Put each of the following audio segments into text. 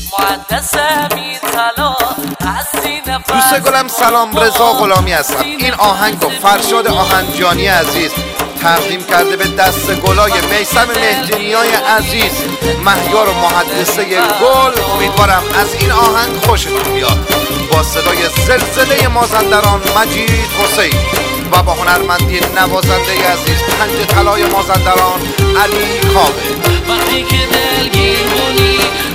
دوست گلم سلام، رضا غلامی هستم. این آهنگ رو فرشاد آهنجانی عزیز تقدیم کرده به دست گلای میثم مهدینیای عزیز، مهیار و محدثه گل. امیدوارم از این آهنگ خوشتون بیاد. با صدای زلزله مازندران مجید حسین و با هنرمندی نوازنده عزیز پنج طلای مازندران علی کاوه. وقتی که دلگیر بونی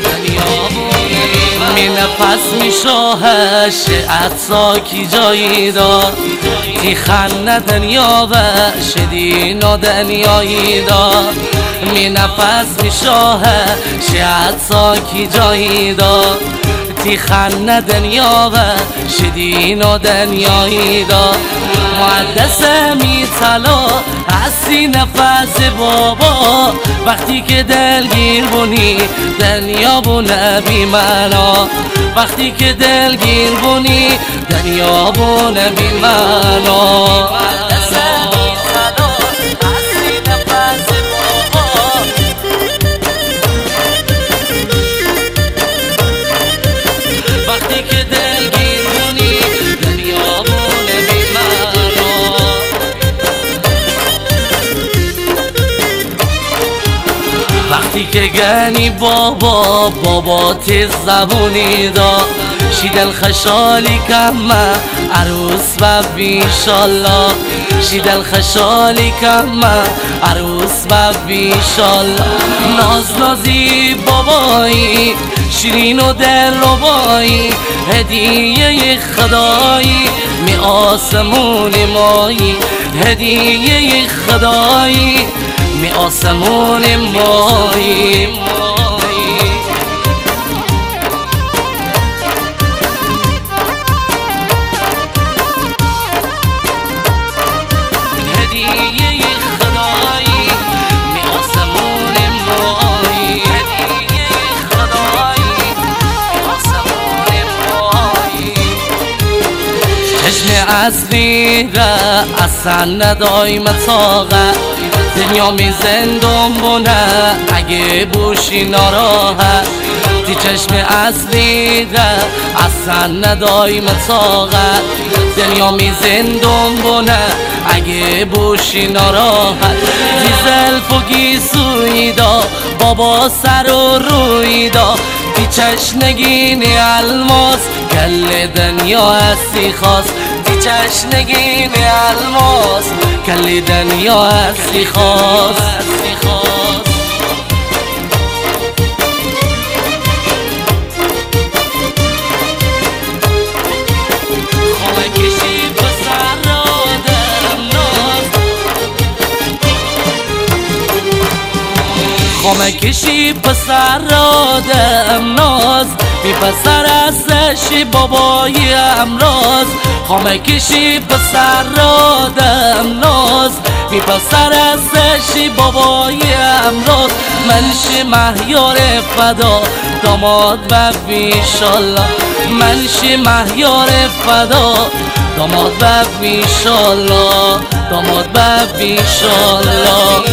می نفس می شاهش اتساکی جایی دار تی خنه دنیا و شدینا دنیایی دار می نفس می شاهش اتساکی جایی دار تی خنه دنیا و شدینا دنیایی دار محدث می تلا هستی نفس بابا وقتی که دلگیر بونی دنیا بونه بی معنا وقتی که دلگیر بونی دنیا بونه بی معنا محدث می تلا هستی نفس بابا وقتی که دلگیر بونی دنیا بونه بی معنا وقتی که گنی بابا تیز زبونی دا شیدل خشالی کمه عروس و بیشالله شیدل خشالی کمه عروس و بیشالله ناز نازی بابایی شیرین و دل ربایی هدیه خدایی می آسمون مایی هدیه خدایی می آسمون مایی هدیه خدایی می آسمون مایی هدیه خدایی می آسمون مایی چشم اصلی را اصلا ندای متاقه دنیا می زندم بونه اگه بوشی ناراحت تی چشم اصلی ده اصلا ندای متاقت دنیا می زندم بونه اگه بوشی ناراحت تی زلف و گیسوی دا بابا سر و روی دا تی چشنگین الماس کل دنیا هستی خواست تی چشنگین الماس کل دنیا هستی خواست خامه کشی پسر را دم ناز بی پسر هستشی بابای امراض خامه کشی پسر را دم ناز بی پسر هستشی بابای امراض منش مهیار فدا داماد و بیشالله منش مهیار فدا داماد و بیشالله داماد و بیشالله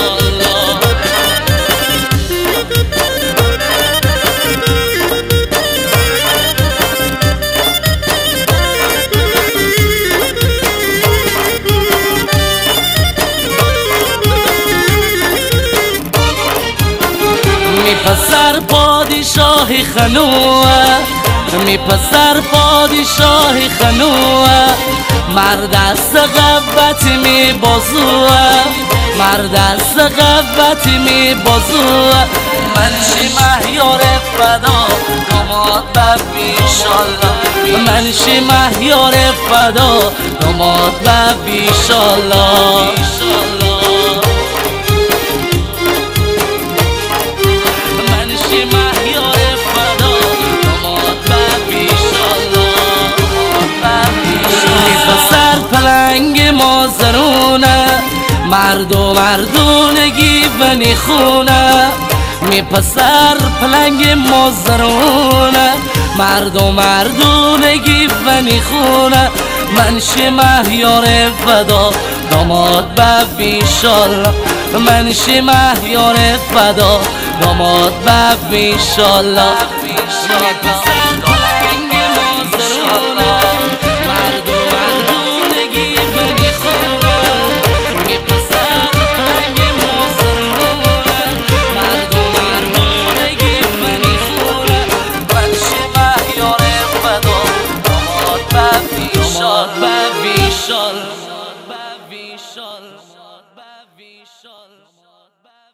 می پسر پادشاه خنوه می پسر پادشاه خنوه مرد است قوت می بازوه مرد است قوت می بازوه منشی مهیار فدا داماد و بیشالله منشی مهیار فدا داماد و بیشالله پلنگ مازرونه مرد و مردونگی و نیخونه می پسر پلنگ مازرونه مرد و مردونگی و نیخونه منشی مهیار فدا داماد و بیشالله منشی مهیار فدا داماد و بیشالله پسر پلنگ مازرونه مرد و مردونگی بنی خونه می پسر پلنگ مازرونه مرد و مردونگی بنی خونه بچه مهیار فدا داماد بفیشال